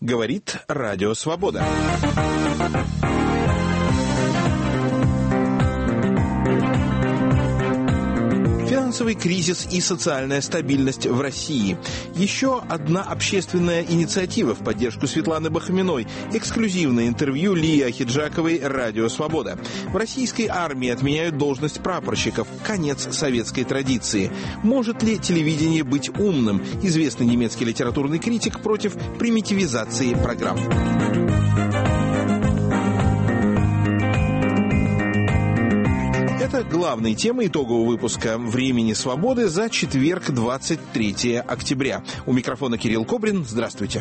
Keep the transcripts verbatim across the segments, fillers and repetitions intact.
Говорит Радио Свобода. Финансовый кризис и социальная стабильность в России. Еще одна общественная инициатива в поддержку Светланы Бахаминой. Эксклюзивное интервью Лии Ахеджаковой «Радио Свобода». В российской армии отменяют должность прапорщиков. Конец советской традиции. Может ли телевидение быть умным? Известный немецкий литературный критик против примитивизации программ. Это главные темы итогового выпуска «Времени свободы» за четверг, двадцать третьего октября. У микрофона Кирилл Кобрин. Здравствуйте.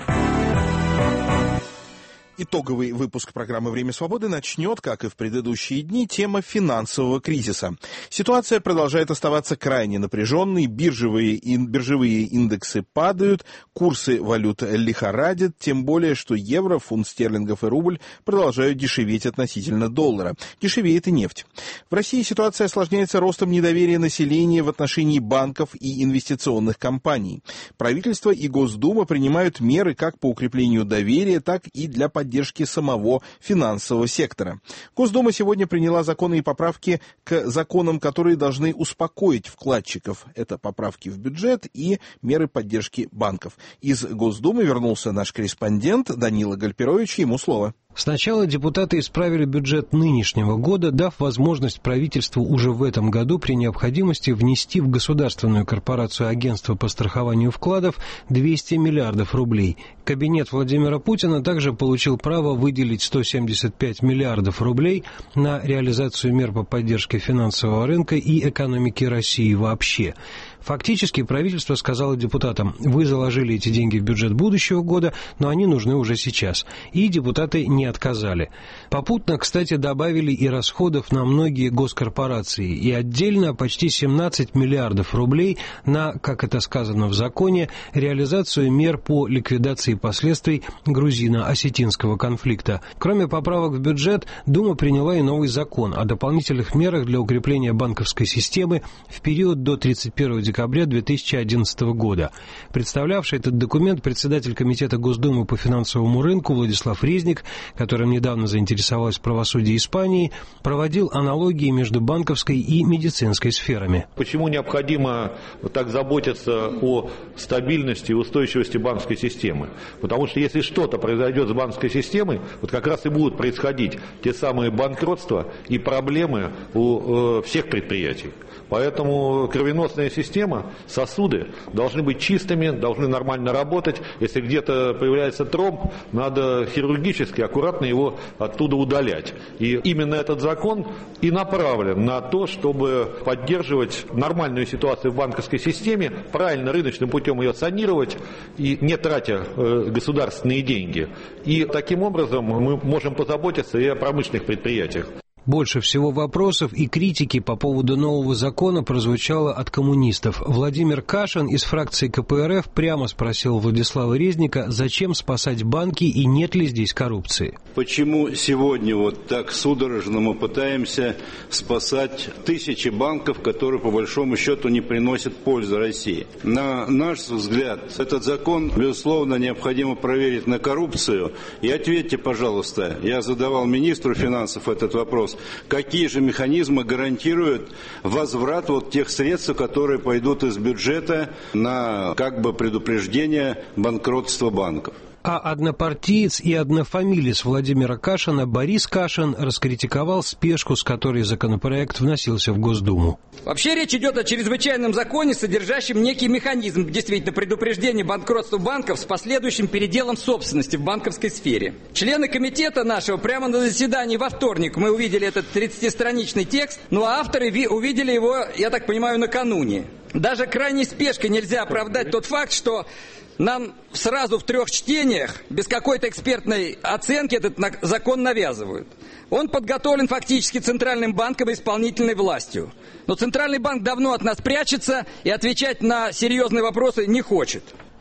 Итоговый выпуск программы «Время свободы» начнет, как и в предыдущие дни, тема финансового кризиса. Ситуация продолжает оставаться крайне напряженной, биржевые, ин, биржевые индексы падают, курсы валют лихорадят, тем более, что евро, фунт стерлингов и рубль продолжают дешеветь относительно доллара. Дешевеет и нефть. В России ситуация осложняется ростом недоверия населения в отношении банков и инвестиционных компаний. Правительство и Госдума принимают меры как по укреплению доверия, так и для поддержки поддержки самого финансового сектора. Госдума сегодня приняла законы и поправки к законам, которые должны успокоить вкладчиков. Это поправки в бюджет и меры поддержки банков. Из Госдумы вернулся наш корреспондент Данила Гальперович. Ему слово. Сначала депутаты исправили бюджет нынешнего года, дав возможность правительству уже в этом году при необходимости внести в государственную корпорацию агентства по страхованию вкладов двести миллиардов рублей. Кабинет Владимира Путина также получил право выделить сто семьдесят пять миллиардов рублей на реализацию мер по поддержке финансового рынка и экономики России вообще. Фактически правительство сказало депутатам: вы заложили эти деньги в бюджет будущего года, но они нужны уже сейчас. И депутаты не отказали. Попутно, кстати, добавили и расходов на многие госкорпорации. И отдельно почти семнадцать миллиардов рублей на, как это сказано в законе, реализацию мер по ликвидации последствий грузино-осетинского конфликта. Кроме поправок в бюджет, Дума приняла и новый закон о дополнительных мерах для укрепления банковской системы в период до тридцать первого декабря две тысячи одиннадцатого года. Представлявший этот документ председатель Комитета Госдумы по финансовому рынку Владислав Резник, которым недавно заинтересовалось правосудие Испании, проводил аналогии между банковской и медицинской сферами. Почему необходимо так заботиться о стабильности и устойчивости банковской системы? Потому что если что-то произойдет с банковской системой, вот как раз и будут происходить те самые банкротства и проблемы у э, всех предприятий. Поэтому кровеносная система, сосуды должны быть чистыми, должны нормально работать. Если где-то появляется тромб, надо хирургически аккуратно его оттуда удалять. И именно этот закон и направлен на то, чтобы поддерживать нормальную ситуацию в банковской системе, правильно рыночным путем ее санировать, и не тратя э, государственные деньги. И таким образом мы можем позаботиться и о промышленных предприятиях. Больше всего вопросов и критики по поводу нового закона прозвучало от коммунистов. Владимир Кашин из фракции ка пэ эр эф прямо спросил Владислава Резника, зачем спасать банки и нет ли здесь коррупции. Почему сегодня вот так судорожно мы пытаемся спасать тысячи банков, которые по большому счету не приносят пользы России? На наш взгляд, этот закон, безусловно, необходимо проверить на коррупцию. И ответьте, пожалуйста, я задавал министру финансов этот вопрос. Какие же механизмы гарантируют возврат вот тех средств, которые пойдут из бюджета на как бы предупреждение банкротства банков? А однопартиец и однофамилец Владимира Кашина Борис Кашин раскритиковал спешку, с которой законопроект вносился в Госдуму. Вообще речь идет о чрезвычайном законе, содержащем некий механизм действительно предупреждения банкротства банков с последующим переделом собственности в банковской сфере. Члены комитета нашего прямо на заседании во вторник мы увидели этот тридцатистраничный текст, ну а авторы увидели его, я так понимаю, накануне. Даже крайней спешкой нельзя оправдать тот факт, что нам сразу в трех чтениях, без какой-то экспертной оценки, этот закон навязывают. Он подготовлен фактически Центральным банком и исполнительной властью. Но Центральный банк давно от нас прячется и отвечать на серьезные вопросы не хочет.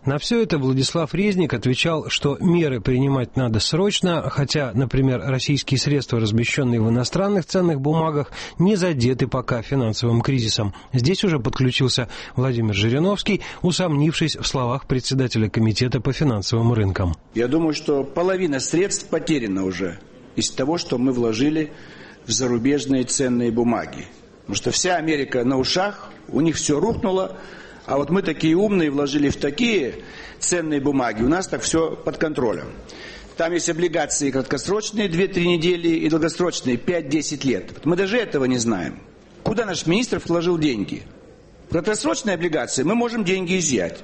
На все это Владислав Резник отвечал, что меры принимать надо срочно, хотя, например, российские средства, размещенные в иностранных ценных бумагах, не задеты пока финансовым кризисом. Здесь уже подключился Владимир Жириновский, усомнившись в словах председателя комитета по финансовым рынкам. Я думаю, что половина средств потеряна уже из того, что мы вложили в зарубежные ценные бумаги. Потому что вся Америка на ушах, у них все рухнуло, а вот мы такие умные вложили в такие ценные бумаги, у нас так все под контролем. Там есть облигации краткосрочные, две-три недели, и долгосрочные, пять-десять лет. Мы даже этого не знаем. Куда наш министр вложил деньги? В краткосрочные облигации мы можем деньги изъять.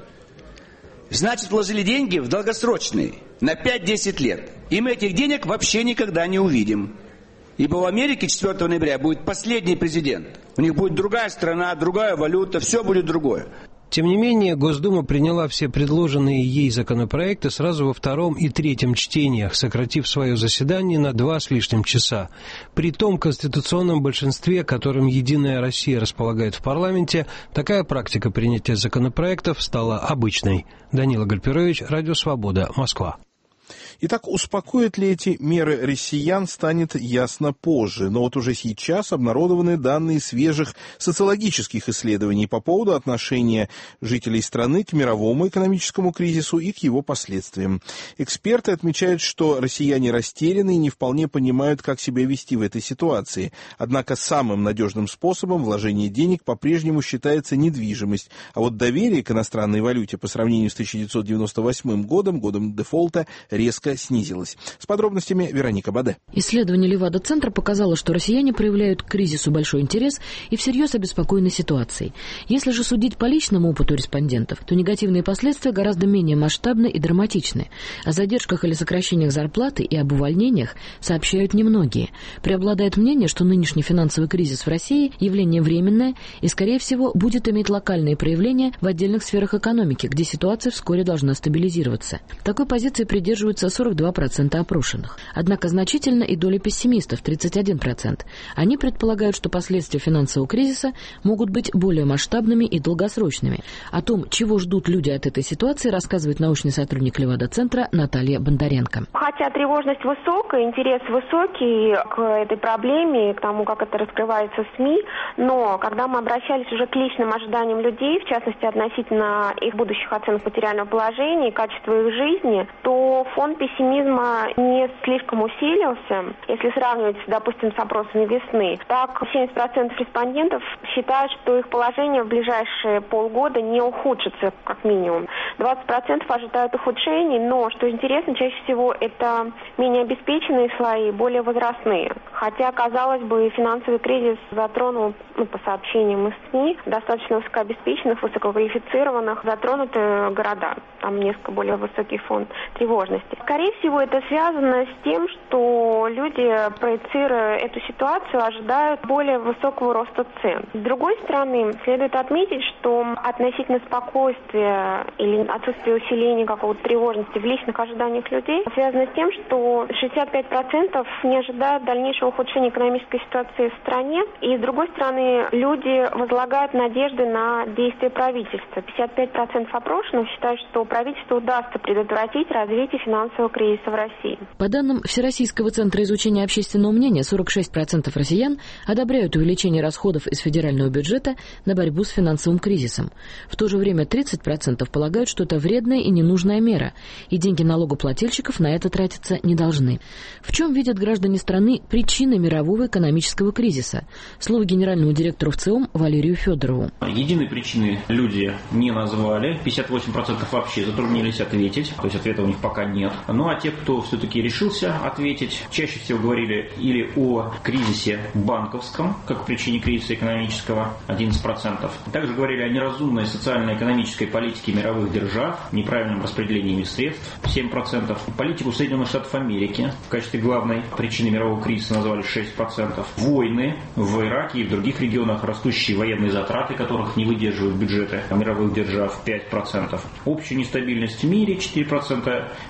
Значит, вложили деньги в долгосрочные, на пять-десять лет. И мы этих денег вообще никогда не увидим. Ибо в Америке четвёртого ноября будет последний президент. У них будет другая страна, другая валюта, все будет другое. Тем не менее, Госдума приняла все предложенные ей законопроекты сразу во втором и третьем чтениях, сократив свое заседание на два с лишним часа. При том конституционном большинстве, которым «Единая Россия» располагает в парламенте, такая практика принятия законопроектов стала обычной. Данила Гальперович, Радио Свобода, Москва. Итак, успокоят ли эти меры россиян, станет ясно позже. Но вот уже сейчас обнародованы данные свежих социологических исследований по поводу отношения жителей страны к мировому экономическому кризису и к его последствиям. Эксперты отмечают, что россияне растеряны и не вполне понимают, как себя вести в этой ситуации. Однако самым надежным способом вложения денег по-прежнему считается недвижимость. А вот доверие к иностранной валюте по сравнению с тысяча девятьсот девяносто восьмым годом, годом дефолта, резко снизилась. С подробностями Вероника Баде. Исследование Левада-центра показало, что россияне проявляют к кризису большой интерес и всерьез обеспокоены ситуацией. Если же судить по личному опыту респондентов, то негативные последствия гораздо менее масштабны и драматичны. О задержках или сокращениях зарплаты и об увольнениях сообщают немногие. Преобладает мнение, что нынешний финансовый кризис в России – явление временное и, скорее всего, будет иметь локальные проявления в отдельных сферах экономики, где ситуация вскоре должна стабилизироваться. Такой позиции придерживаются сорок два процента опрошенных. Однако значительно и доля пессимистов – тридцать один процент. Они предполагают, что последствия финансового кризиса могут быть более масштабными и долгосрочными. О том, чего ждут люди от этой ситуации, рассказывает научный сотрудник Левада-центра Наталья Бондаренко. Хотя тревожность высокая, интерес высокий к этой проблеме, к тому, как это раскрывается в СМИ, но когда мы обращались уже к личным ожиданиям людей, в частности относительно их будущих оценок материального положения и качества их жизни, то фон пессимизма не слишком усилился. Если сравнивать, допустим, с опросами весны, так семьдесят процентов респондентов считают, что их положение в ближайшие полгода не ухудшится, как минимум. двадцать процентов ожидают ухудшений, но, что интересно, чаще всего это менее обеспеченные слои, более возрастные. Хотя, казалось бы, финансовый кризис затронул, ну, по сообщениям из СМИ, достаточно высокообеспеченных, высококвалифицированных, затронуты города. Там несколько более высокий фон тревожности. Скорее всего, это связано с тем, что люди, проецируя эту ситуацию, ожидают более высокого роста цен. С другой стороны, следует отметить, что относительно спокойствия или отсутствия усиления какого-то тревожности в личных ожиданиях людей связано с тем, что шестьдесят пять процентов не ожидают дальнейшего ухудшения экономической ситуации в стране. И, с другой стороны, люди возлагают надежды на действия правительства. пятьдесят пять процентов опрошенных считают, что правительству удастся предотвратить развитие финансового кризиса в России. По данным Всероссийского центра изучения общественного мнения, сорок шесть процентов россиян одобряют увеличение расходов из федерального бюджета на борьбу с финансовым кризисом. В то же время тридцать процентов полагают, что это вредная и ненужная мера, и деньги налогоплательщиков на это тратиться не должны. В чем видят граждане страны причины мирового экономического кризиса? Слово генеральному директору ВЦИОМ Валерию Федорову. Единой причины люди не назвали, пятьдесят восемь процентов вообще затруднились ответить, то есть ответа у них пока нет. Ну а те, кто все-таки решился ответить, чаще всего говорили или о кризисе банковском, как причине кризиса экономического, одиннадцать процентов. Также говорили о неразумной социально-экономической политике мировых держав, неправильном распределении средств, семь процентов. Политику Соединенных Штатов Америки в качестве главной причины мирового кризиса назвали шесть процентов. Войны в Ираке и в других регионах, растущие военные затраты, которых не выдерживают бюджеты мировых держав, пять процентов. Общую нестабильность в мире, четыре процента. Ипотечный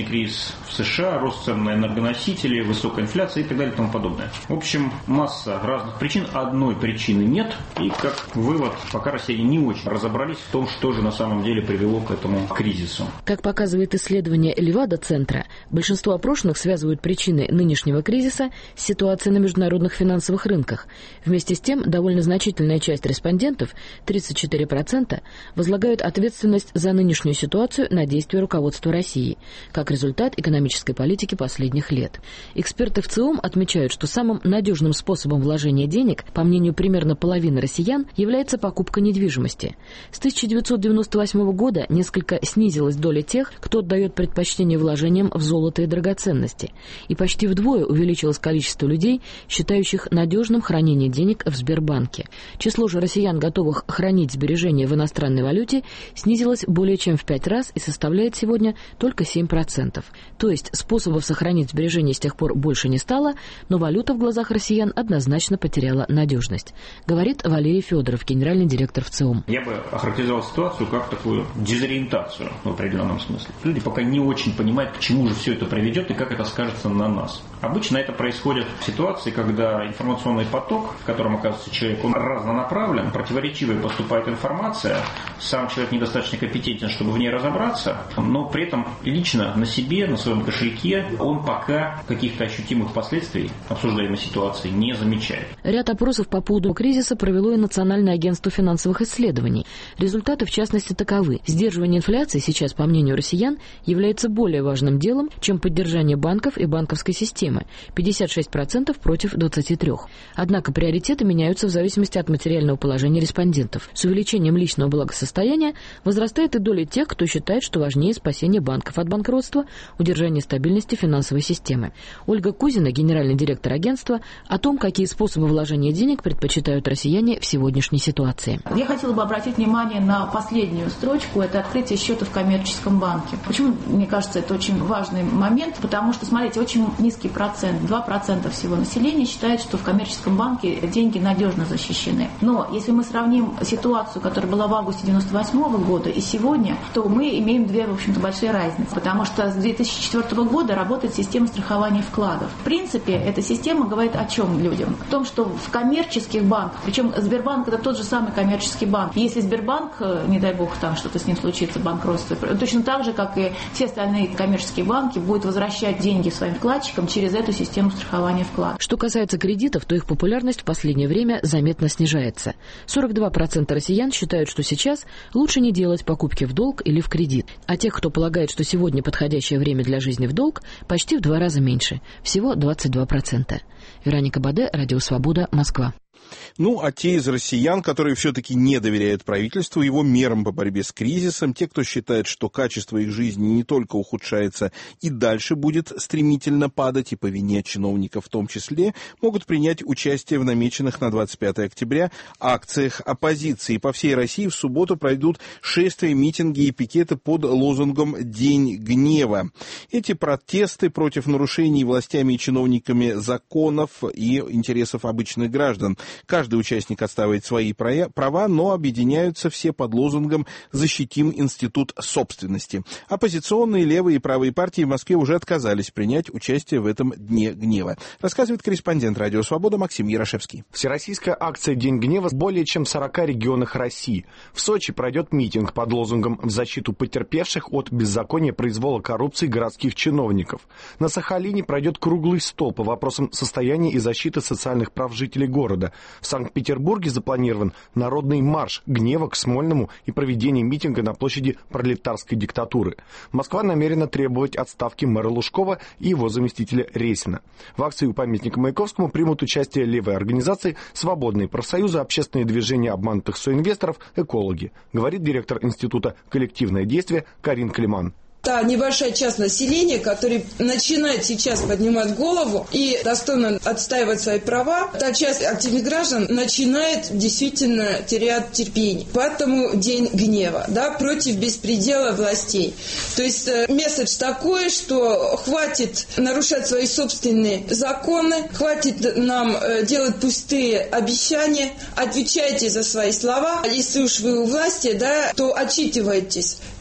ипотечный кризис в США, рост цен на энергоносители, высокая инфляция и так далее и тому подобное. В общем, масса разных причин. Одной причины нет. И как вывод, пока россияне не очень разобрались в том, что же на самом деле привело к этому кризису. Как показывает исследование Левада-центра, большинство опрошенных связывают причины нынешнего кризиса с ситуацией на международных финансовых рынках. Вместе с тем, довольно значительная часть респондентов, тридцать четыре процента, возлагают ответственность за нынешнюю ситуацию на действия руководства России, как результат экономической политики последних лет. Эксперты в ЦИОМ отмечают, что самым надежным способом вложения денег, по мнению примерно половины россиян, является покупка недвижимости. С тысяча девятьсот девяносто восьмого года несколько снизилась доля тех, кто отдает предпочтение вложениям в золото и драгоценности, и почти вдвое увеличилось количество людей, считающих надежным хранение денег в Сбербанке. Число же россиян, готовых хранить сбережения в иностранной валюте, снизилось более чем в пять раз и составляет сегодня только семь процентов. То есть способов сохранить сбережения с тех пор больше не стало, но валюта в глазах россиян однозначно потеряла надежность, говорит Валерий Федоров, генеральный директор в ЦИОМ. Я бы охарактеризовал ситуацию как такую дезориентацию в определенном смысле. Люди пока не очень понимают, к чему же все это приведет и как это скажется на нас. Обычно это происходит в ситуации, когда информационный поток, в котором оказывается человек, он разнонаправлен, противоречивая поступает информация, сам человек недостаточно компетентен, чтобы в ней разобраться, но при этом лично на себе, на своем кошельке он пока каких-то ощутимых последствий обсуждаемой ситуации не замечает. Ряд опросов по поводу кризиса провело и Национальное агентство финансовых исследований. Результаты, в частности, таковы. Сдерживание инфляции сейчас, по мнению россиян, является более важным делом, чем поддержание банков и банковской системы – пятьдесят шесть процентов против двадцати трёх процентов. Однако приоритеты меняются в зависимости от материального положения респондентов. С увеличением личного благосостояния возрастает и доля тех, кто считает, что важнее спасение банков от банкротства, удержание стабильности финансовой системы. Ольга Кузина, генеральный директор агентства, о том, какие способы вложения денег предпочитают россияне в сегодняшней ситуации. Я хотела бы обратить внимание на последнюю строчку, это открытие счета в коммерческом банке. Почему, мне кажется, это очень важный момент? Потому что, смотрите, очень низкий процент, два процента всего населения считает, что в коммерческом банке деньги надежно защищены. Но если мы сравним ситуацию, которая была в августе девяносто восьмого года и сегодня, то мы имеем две, в общем-то, большие разницы. Потому что с две тысячи четвёртого года работает система страхования вкладов. В принципе, эта система говорит о чем людям? В том, что в коммерческих банках, причем Сбербанк это тот же самый коммерческий банк. Если Сбербанк, не дай бог, там что-то с ним случится, банкротство, точно так же, как и все остальные коммерческие банки, будет возвращать деньги своим вкладчикам через эту систему страхования вкладов. Что касается кредитов, то их популярность в последнее время заметно снижается. сорок два процента россиян считают, что сейчас лучше не делать покупки в долг или в кредит. А тех, кто полагает, что сегодня подходящее время для жизни в долг, почти в два раза меньше. Всего двадцать два процента. Вероника Баде, Радио Свобода, Москва. Ну, а те из россиян, которые все-таки не доверяют правительству, его мерам по борьбе с кризисом, те, кто считает, что качество их жизни не только ухудшается и дальше будет стремительно падать, и по вине чиновников в том числе, могут принять участие в намеченных на двадцать пятое октября акциях оппозиции. По всей России в субботу пройдут шествия, митинги и пикеты под лозунгом «День гнева». Эти протесты против нарушений властями и чиновниками законов и интересов обычных граждан. Каждый участник отстаивает свои права, но объединяются все под лозунгом «Защитим институт собственности». Оппозиционные левые и правые партии в Москве уже отказались принять участие в этом Дне гнева. Рассказывает корреспондент Радио Свобода Максим Ярошевский. Всероссийская акция «День гнева» в более чем сорока регионах России. В Сочи пройдет митинг под лозунгом «В защиту потерпевших от беззакония, произвола, коррупции городских чиновников». На Сахалине пройдет круглый стол по вопросам состояния и защиты социальных прав жителей города. В Санкт-Петербурге запланирован народный марш гнева к Смольному и проведение митинга на площади пролетарской диктатуры. Москва намерена требовать отставки мэра Лужкова и его заместителя Ресина. В акции у памятника Маяковскому примут участие левые организации, свободные профсоюзы, общественные движения обманутых соинвесторов, экологи, говорит директор Института «Коллективное действие» Карин Климан. Та небольшая часть населения, которая начинает сейчас поднимать голову и достойно отстаивать свои права, та часть активных граждан начинает действительно терять терпение. Поэтому День гнева, да, против беспредела властей. То есть э, месседж такой, что хватит нарушать свои собственные законы, хватит нам э, делать пустые обещания, отвечайте за свои слова. Если уж вы у власти, да, то отчитывайтесь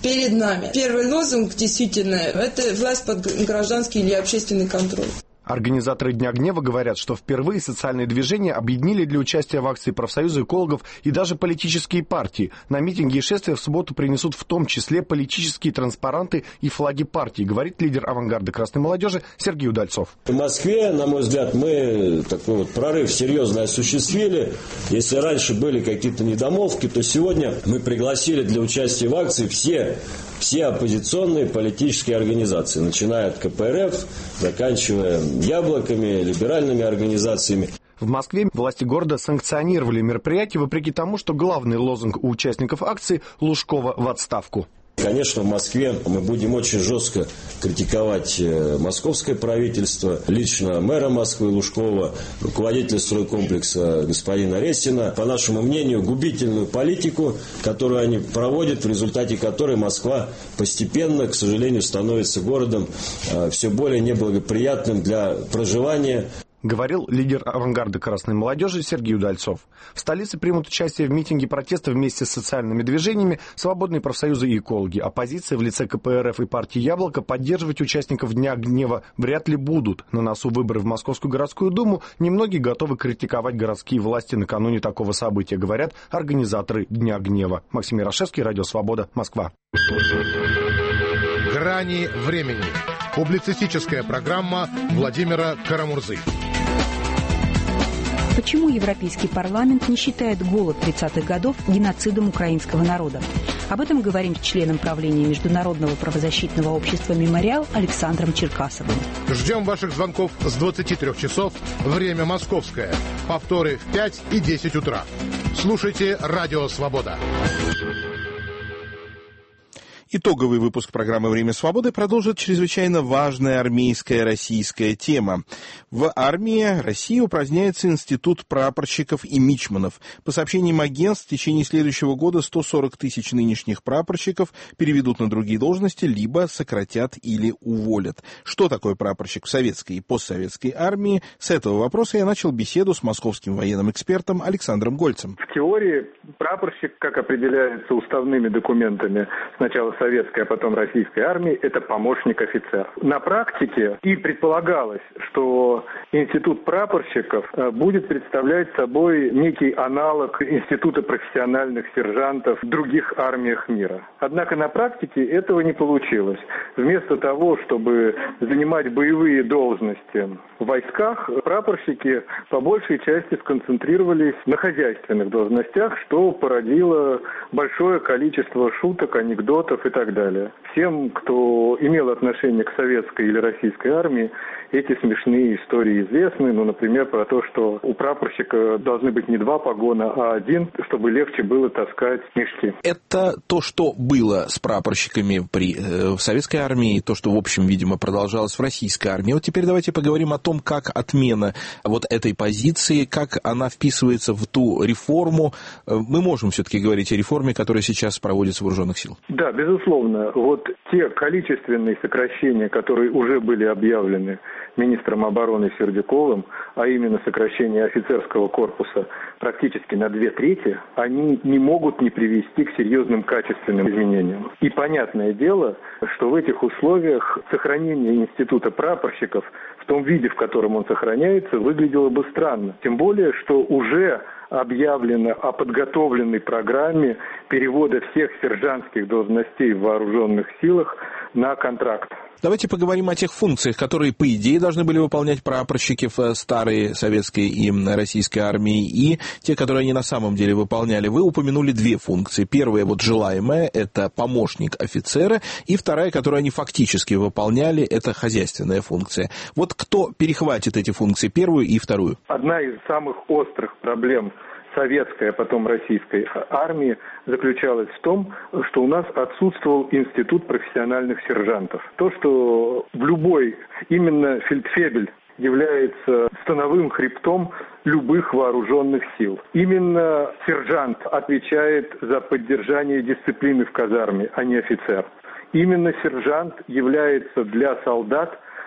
перед нами. Первый лозунг, действительно, это власть под гражданский или общественный контроль. Организаторы Дня гнева говорят, что впервые социальные движения объединили для участия в акции профсоюзы экологов и даже политические партии. На митинги и шествия в субботу принесут в том числе политические транспаранты и флаги партий, говорит лидер авангарда красной молодежи Сергей Удальцов. В Москве, на мой взгляд, мы такой вот прорыв серьезно осуществили. Если раньше были какие-то недомолвки, то сегодня мы пригласили для участия в акции все, все оппозиционные политические организации, начиная от ка пэ эр эф, заканчивая яблоками, либеральными организациями. В Москве власти города санкционировали мероприятие, вопреки тому, что главный лозунг у участников акции «Лужкова в отставку». Конечно, в Москве мы будем очень жестко критиковать московское правительство, лично мэра Москвы Лужкова, руководителя стройкомплекса господина Ресина. По нашему мнению, губительную политику, которую они проводят, в результате которой Москва постепенно, к сожалению, становится городом все более неблагоприятным для проживания. Говорил лидер авангарда красной молодежи Сергей Удальцов. В столице примут участие в митинге протеста вместе с социальными движениями свободные профсоюзы и экологи. Оппозиция в лице ка пэ эр эф и партии «Яблоко» поддерживать участников Дня гнева вряд ли будут. На носу выборы в Московскую городскую думу. Немногие готовы критиковать городские власти накануне такого события, говорят организаторы Дня гнева. Максим Ярошевский, Радио Свобода, Москва. Грани времени. Публицистическая программа Владимира Карамурзы. Почему Европейский парламент не считает голод тридцатых годов геноцидом украинского народа? Об этом говорим с членом правления Международного правозащитного общества «Мемориал» Александром Черкасовым. Ждем ваших звонков с двадцати трёх часов, время московское. Повторы в пять и десять утра. Слушайте Радио Свобода. Итоговый выпуск программы «Время свободы» продолжит чрезвычайно важная армейская российская тема. В армии России упраздняется институт прапорщиков и мичманов. По сообщениям агентств, в течение следующего года сто сорок тысяч нынешних прапорщиков переведут на другие должности, либо сократят или уволят. Что такое прапорщик в советской и постсоветской армии? С этого вопроса я начал беседу с московским военным экспертом Александром Гольцем. В теории прапорщик, как определяется уставными документами, сначала советской, а потом российской армии, это помощник офицера. На практике и предполагалось, что институт прапорщиков будет представлять собой некий аналог института профессиональных сержантов в других армиях мира. Однако на практике этого не получилось. Вместо того, чтобы занимать боевые должности в войсках, прапорщики по большей части сконцентрировались на хозяйственных должностях, что породило большое количество шуток, анекдотов и так далее. Всем, кто имел отношение к советской или российской армии, эти смешные истории известны. Ну, например, про то, что у прапорщика должны быть не два погона, а один, чтобы легче было таскать мешки. Это то, что было с прапорщиками при, э, в советской армии, то, что, в общем, видимо, продолжалось в российской армии. Вот теперь давайте поговорим о том, как отмена вот этой позиции, как она вписывается в ту реформу. Мы можем все-таки говорить о реформе, которая сейчас проводится в вооруженных сил. Да, безусловно. Вот те количественные сокращения, которые уже были объявлены министром обороны Сердюковым, а именно сокращение офицерского корпуса практически на две трети, они не могут не привести к серьезным качественным изменениям. И понятное дело, что в этих условиях сохранение института прапорщиков в том виде, в котором он сохраняется, выглядело бы странно. Тем более, что уже объявлено о подготовленной программе перевода всех сержантских должностей в вооруженных силах на контракт. Давайте поговорим о тех функциях, которые, по идее, должны были выполнять прапорщики в старой советской и российской армии, и те, которые они на самом деле выполняли. Вы упомянули две функции. Первая, вот желаемая, это помощник офицера, и вторая, которую они фактически выполняли, это хозяйственная функция. Вот кто перехватит эти функции, первую и вторую? Одна из самых острых проблем советской, а потом российской армии заключалась в том, что у нас отсутствовал институт профессиональных сержантов. То, что в любой, именно фельдфебель является становым хребтом любых вооруженных сил. Именно сержант отвечает за поддержание дисциплины в казарме, а не офицер. Именно сержант является для солдат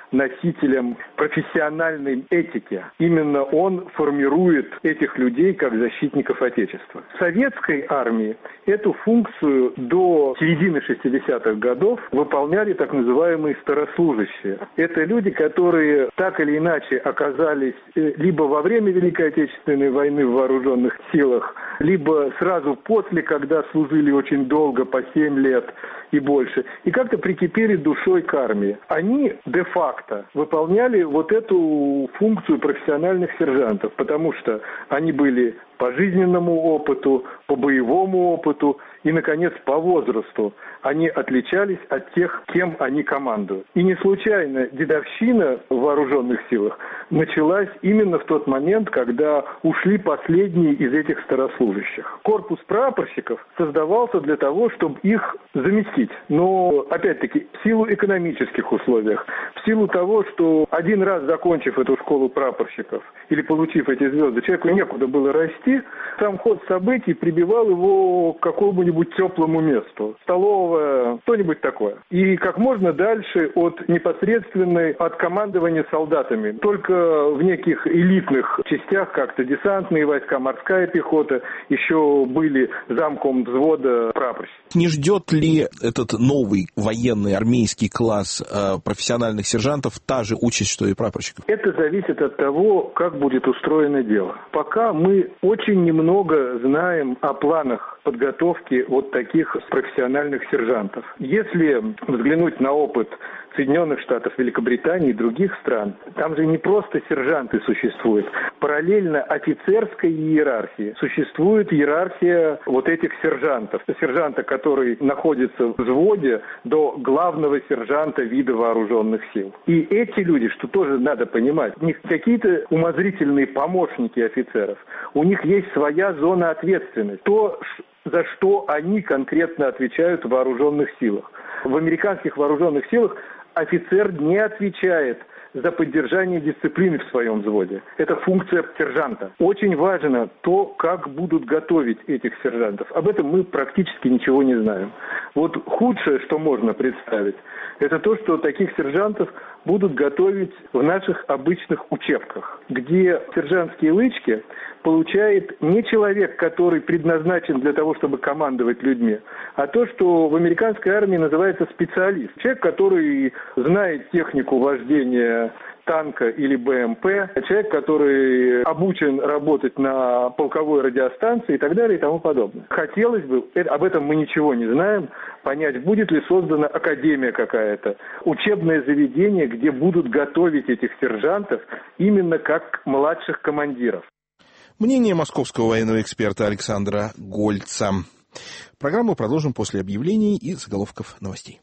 носителем профессиональной этики. Именно он формирует этих людей как защитников Отечества. В советской армии эту функцию до середины шестидесятых годов выполняли так называемые старослужащие. Это люди, которые так или иначе оказались либо во время Великой Отечественной войны в вооруженных силах, либо сразу после, когда служили очень долго, по семь лет и больше, и как-то прикипели душой к армии. Они де-факто выполняли вот эту функцию профессиональных сержантов, потому что они были по жизненному опыту, по боевому опыту и, наконец, по возрасту. Они отличались от тех, кем они командуют. И не случайно дедовщина в вооруженных силах началась именно в тот момент, когда ушли последние из этих старослужащих. Корпус прапорщиков создавался для того, чтобы их заместить. Но, опять-таки, в силу экономических условий, в силу того, что один раз закончив эту школу прапорщиков или получив эти звезды, человеку некуда было расти, сам ход событий прибивал его к какому-нибудь теплому месту. Столовая, что-нибудь такое. И как можно дальше от непосредственной, от командования солдатами. Только в неких элитных частях, как-то десантные войска, морская пехота, еще были замком взвода прапорщиков. Не ждет ли этот новый военный армейский класс э, профессиональных сержантов та же участь, что и прапорщиков? Это зависит от того, как будет устроено дело. Пока мы очень немного знаем о планах подготовки вот таких профессиональных сержантов. Если взглянуть на опыт Соединенных Штатов, Великобритании и других стран, там же не просто сержанты существуют. Параллельно офицерской иерархии существует иерархия вот этих сержантов. Сержанта, который находится в взводе, до главного сержанта вида вооруженных сил. И эти люди, что тоже надо понимать, не какие-то умозрительные помощники офицеров. У них есть своя зона ответственности. То, за что они конкретно отвечают в вооруженных силах. В американских вооруженных силах офицер не отвечает за поддержание дисциплины в своем взводе. Это функция сержанта. Очень важно то, как будут готовить этих сержантов. Об этом мы практически ничего не знаем. Вот худшее, что можно представить, это то, что таких сержантов будут готовить в наших обычных учебках, где сержантские лычки получает не человек, который предназначен для того, чтобы командовать людьми, а то, что в американской армии называется специалист. Человек, который знает технику вождения танка или БМП, человек, который обучен работать на полковой радиостанции и так далее и тому подобное. Хотелось бы, об этом мы ничего не знаем, понять, будет ли создана академия какая-то, учебное заведение, где будут готовить этих сержантов именно как младших командиров. Мнение московского военного эксперта Александра Гольца. Программу продолжим после объявлений и заголовков новостей.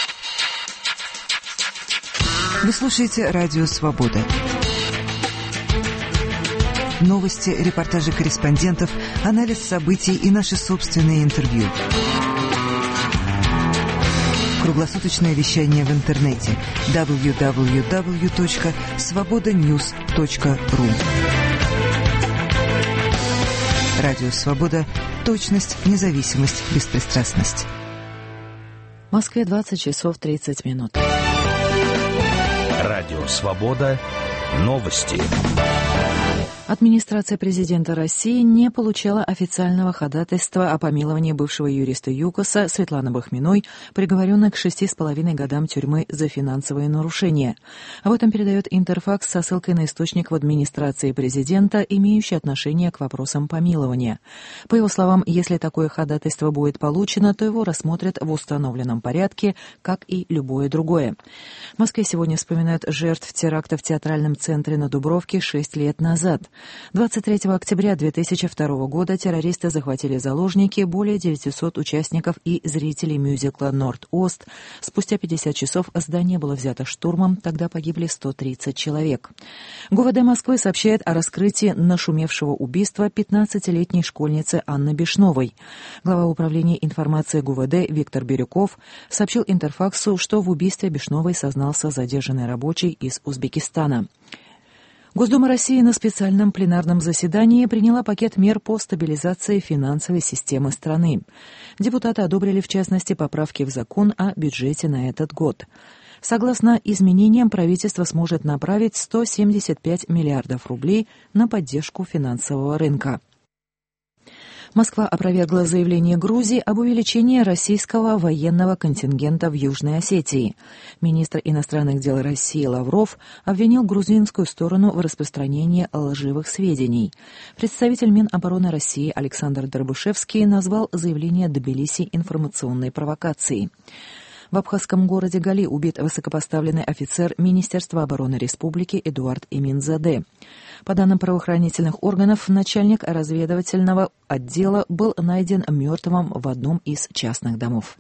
Вы слушаете «Радио Свобода». Новости, репортажи корреспондентов, анализ событий и наши собственные интервью. Круглосуточное вещание в интернете дабл ю дабл ю дабл ю точка свобода ньюс точка ру. Радио «Свобода». Точность, независимость, беспристрастность. В Москве двадцать часов тридцать минут. Радио «Свобода». Новости. Администрация президента России не получала официального ходатайства о помиловании бывшего юриста ЮКОСа Светланы Бахминой, приговоренной к шести с половиной годам тюрьмы за финансовые нарушения. Об этом передает Интерфакс со ссылкой на источник в администрации президента, имеющий отношение к вопросам помилования. По его словам, если такое ходатайство будет получено, то его рассмотрят в установленном порядке, как и любое другое. В Москве сегодня вспоминают жертв теракта в театральном центре на Дубровке шесть лет назад. двадцать третьего октября две тысячи второго года террористы захватили заложники более девятисот участников и зрителей мюзикла «Норд-Ост». Спустя пятьдесят часов здание было взято штурмом, тогда погибли сто тридцать человек. ГУВД Москвы сообщает о раскрытии нашумевшего убийства пятнадцатилетней школьницы Анны Бешновой. Глава управления информации ГУВД Виктор Бирюков сообщил Интерфаксу, что в убийстве Бешновой сознался задержанный рабочий из Узбекистана. Госдума России на специальном пленарном заседании приняла пакет мер по стабилизации финансовой системы страны. Депутаты одобрили, в частности, поправки в закон о бюджете на этот год. Согласно изменениям, правительство сможет направить сто семьдесят пять миллиардов рублей на поддержку финансового рынка. Москва опровергла заявление Грузии об увеличении российского военного контингента в Южной Осетии. Министр иностранных дел России Лавров обвинил грузинскую сторону в распространении лживых сведений. Представитель Минобороны России Александр Дробышевский назвал заявление Тбилиси информационной провокацией. В абхазском городе Гали убит высокопоставленный офицер Министерства обороны республики Эдуард Иминзаде. По данным правоохранительных органов, начальник разведывательного отдела был найден мертвым в одном из частных домов.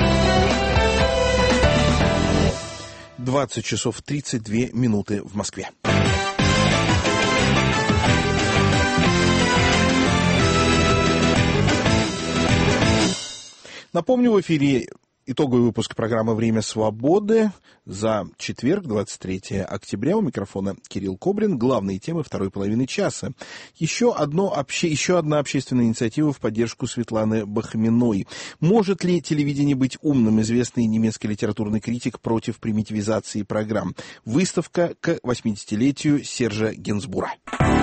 двадцать часов тридцать две минуты в Москве. Напомню, в эфире итоговый выпуск программы «Время свободы» за четверг, двадцать третьего октября. У микрофона Кирилл Кобрин. Главные темы второй половины часа. Еще, одно обще... Еще одна общественная инициатива в поддержку Светланы Бахминой. Может ли телевидение быть умным? Известный немецкий литературный критик против примитивизации программ. Выставка к восьмидесятилетию Сержа Гинзбура.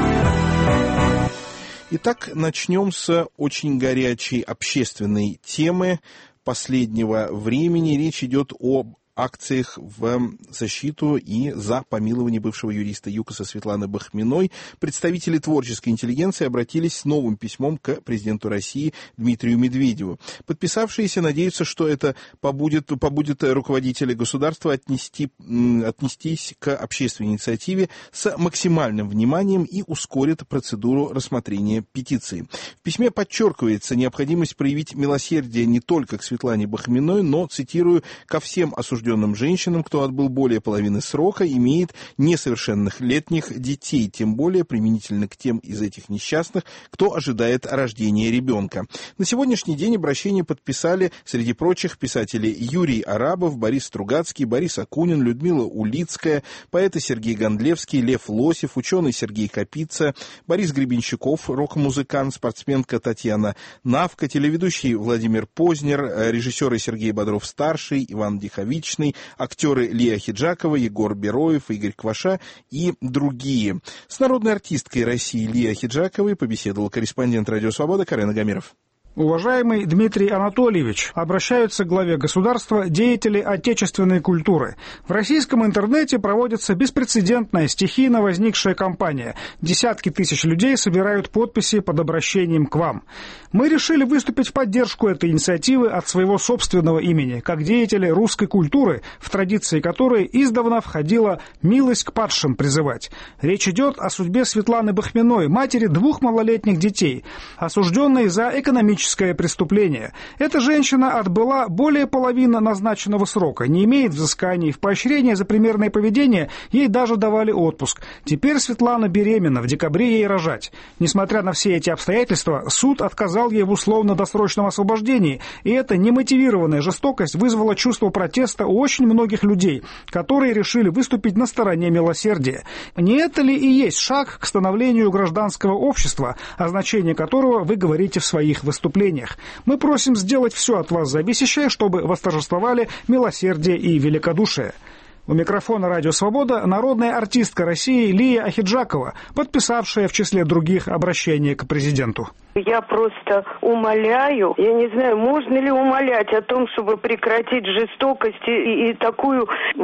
Итак, начнем с очень горячей общественной темы последнего времени. Речь идет об акциях в защиту и за помилование бывшего юриста ЮКОСа Светланы Бахминой. Представители творческой интеллигенции обратились с новым письмом к президенту России Дмитрию Медведеву. Подписавшиеся надеются, что это побудет, побудет руководителя государства отнести, отнестись к общественной инициативе с максимальным вниманием и ускорит процедуру рассмотрения петиции. В письме подчеркивается необходимость проявить милосердие не только к Светлане Бахминой, но, цитирую, ко всем осужденным женщинам, кто отбыл более половины срока, имеет несовершеннолетних детей, тем более применительно к тем из этих несчастных, кто ожидает рождения ребенка. На сегодняшний день обращение подписали, среди прочих, писатели Юрий Арабов, Борис Стругацкий, Борис Акунин, Людмила Улицкая, поэты Сергей Гондлевский, Лев Лосев, ученый Сергей Капица, Борис Гребенщиков, рок-музыкант, спортсменка Татьяна Навка, телеведущий Владимир Познер, режиссеры Сергей Бодров-старший, Иван Дихович, актеры Лия Хиджакова, Егор Бероев, Игорь Кваша и другие. С народной артисткой России Лией Хиджаковой побеседовал корреспондент «Радио Свобода» Карен Агамиров. Уважаемый Дмитрий Анатольевич, обращаются к главе государства деятели отечественной культуры. В российском интернете проводится беспрецедентная стихийно возникшая кампания. Десятки тысяч людей собирают подписи под обращением к вам. Мы решили выступить в поддержку этой инициативы от своего собственного имени, как деятели русской культуры, в традиции которой издавна входила милость к падшим призывать. Речь идет о судьбе Светланы Бахминой, матери двух малолетних детей, осужденной за экономические преступление. Эта женщина отбыла более половины назначенного срока, не имеет взысканий. В поощрение за примерное поведение ей даже давали отпуск. Теперь Светлана беременна, в декабре ей рожать. Несмотря на все эти обстоятельства, суд отказал ей в условно-досрочном освобождении, и эта немотивированная жестокость вызвала чувство протеста у очень многих людей, которые решили выступить на стороне милосердия. Не это ли и есть шаг к становлению гражданского общества, о значении которого вы говорите в своих выступлениях? Мы просим сделать все от вас зависящее, чтобы восторжествовали милосердие и великодушие. У микрофона «Радио Свобода» народная артистка России Лия Ахиджакова, подписавшая в числе других обращение к президенту. Я просто умоляю, я не знаю, можно ли умолять о том, чтобы прекратить жестокость и, и такую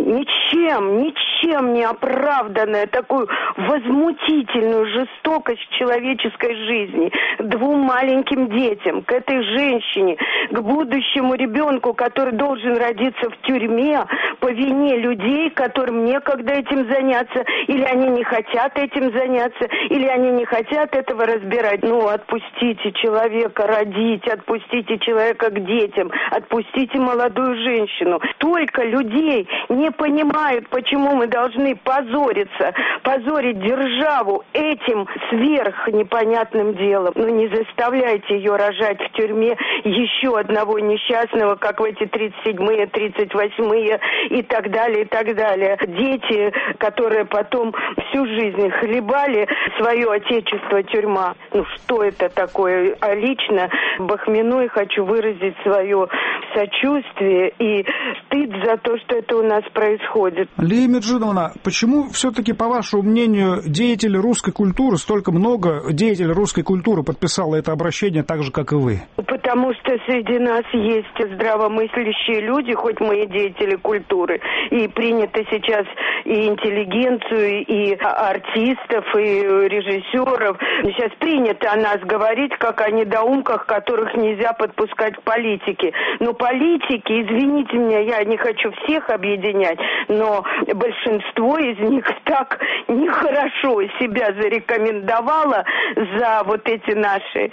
ничем, ничем не оправданную, такую возмутительную жестокость в человеческой жизни к двум маленьким детям, к этой женщине, к будущему ребенку, который должен родиться в тюрьме по вине людей, которым некогда этим заняться, или они не хотят этим заняться, или они не хотят этого разбирать. Ну, отпустите человека родить, отпустите человека к детям, отпустите молодую женщину. Столько людей не понимают, почему мы должны позориться, позорить державу этим сверх непонятным делом. Ну, не заставляйте ее рожать в тюрьме еще одного несчастного, как в эти тридцать седьмые, тридцать восьмые и так далее, и так далее. Дети, которые потом всю жизнь хлебали свое отечество, тюрьма. Ну, что это такое? А лично Бахминой хочу выразить свое сочувствие и стыд за то, что это у нас происходит. Лия Меджидовна, почему все-таки, по вашему мнению, деятели русской культуры, столько много деятелей русской культуры подписало это обращение так же, как и вы? Потому что среди нас есть здравомыслящие люди, хоть мы и деятели культуры, и принято сейчас и интеллигенцию, и артистов, и режиссеров. Сейчас принято о нас говорить, как о недоумках, которых нельзя подпускать к политике. Но политики, извините меня, я не хочу всех объединять, но большинство из них так нехорошо себя зарекомендовало за вот эти наши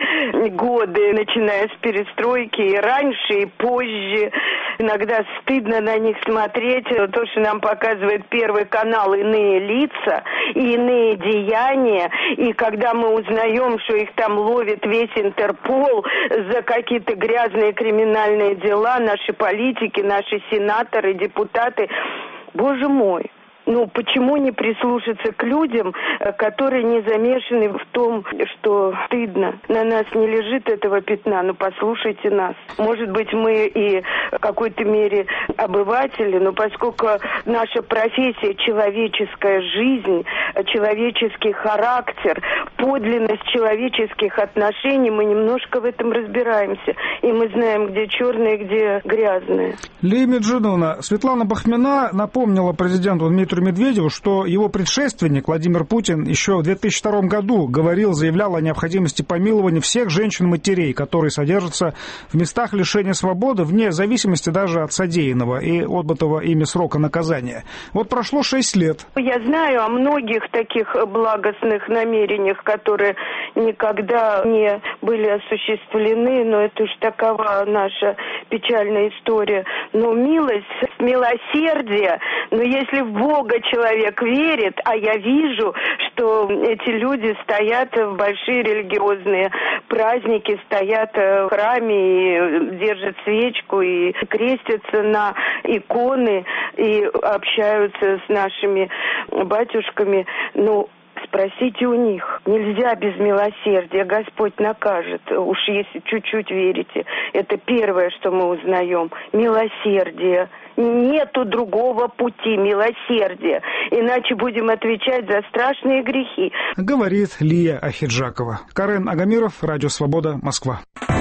годы, начиная с перестройки и раньше, и позже. Иногда стыдно на них смотреть. То, что нам показывает Первый канал, иные лица и иные деяния. И когда мы узнаем, что их там ловит весь Интерпол за какие-то грязные криминальные дела, наши политики, наши сенаторы, депутаты, боже мой. Ну, почему не прислушаться к людям, которые не замешаны в том, что стыдно? На нас не лежит этого пятна, но послушайте нас. Может быть, мы и в какой-то мере обыватели, но поскольку наша профессия — человеческая жизнь, человеческий характер, подлинность человеческих отношений, мы немножко в этом разбираемся. И мы знаем, где черное, где грязное. Лия Меджидовна, Светлана Бахмина напомнила президенту Дмитрию Медведеву, что его предшественник Владимир Путин еще в две тысячи втором году говорил, заявлял о необходимости помилования всех женщин-матерей, которые содержатся в местах лишения свободы, вне зависимости даже от содеянного и отбытого ими срока наказания. Вот прошло шесть лет. Я знаю о многих таких благостных намерениях, которые никогда не были осуществлены, но это уж такова наша печальная история. Но милость, милосердие, но если в Бога человек верит, а я вижу, что эти люди стоят в большие религиозные праздники, стоят в храме и держат свечку и крестятся на иконы и общаются с нашими батюшками, ну, спросите у них. Нельзя без милосердия. Господь накажет, уж если чуть-чуть верите. Это первое, что мы узнаем. Милосердие. Нету другого пути, милосердия. Иначе будем отвечать за страшные грехи. Говорит Лия Ахиджакова. Карен Агамиров, Радио Свобода, Москва.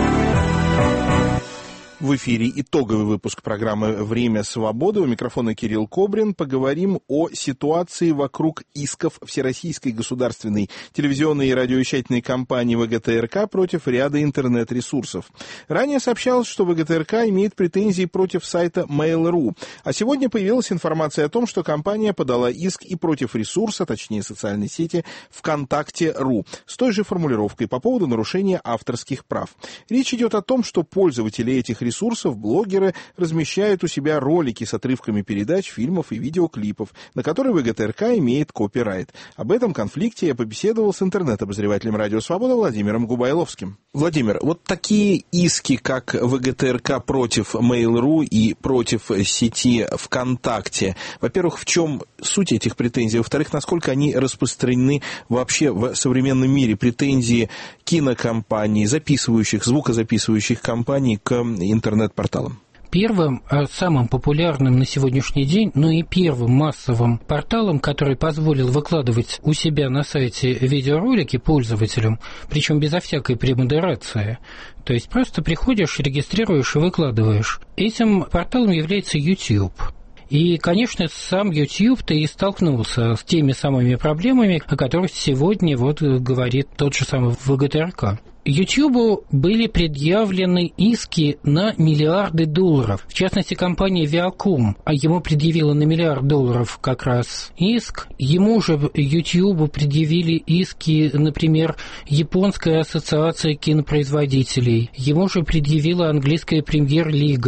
В эфире итоговый выпуск программы «Время свободы». У микрофона Кирилл Кобрин. Поговорим о ситуации вокруг исков Всероссийской государственной телевизионной и радиовещательной компании ВГТРК против ряда интернет-ресурсов. Ранее сообщалось, что ВГТРК имеет претензии против сайта Mail точка ру. А сегодня появилась информация о том, что компания подала иск и против ресурса, точнее социальной сети ВКонтакте точка ру, с той же формулировкой по поводу нарушения авторских прав. Речь идет о том, что пользователи этих ресурсов ресурсов, блогеры размещают у себя ролики с отрывками передач, фильмов и видеоклипов, на которые ВГТРК имеет копирайт. Об этом конфликте я побеседовал с интернет-обозревателем Радио Свобода Владимиром Губайловским. Владимир, вот такие иски, как ВГТРК против Mail точка ру и против сети ВКонтакте, во-первых, в чем суть этих претензий? Во-вторых, насколько они распространены вообще в современном мире? Претензии кинокомпаний, записывающих, звукозаписывающих компаний к интернет-порталам? Первым, самым популярным на сегодняшний день, но и первым массовым порталом, который позволил выкладывать у себя на сайте видеоролики пользователям, причем безо всякой премодерации, то есть просто приходишь, регистрируешь и выкладываешь. Этим порталом является YouTube. И, конечно, сам YouTube-то и столкнулся с теми самыми проблемами, о которых сегодня вот говорит тот же самый ВГТРК. Ютубу были предъявлены иски на миллиарды долларов. В частности, компания Viacom, а ему предъявила на миллиард долларов как раз иск. Ему же Ютубу предъявили иски, например, Японская ассоциация кинопроизводителей. Ему же предъявила английская премьер-лига.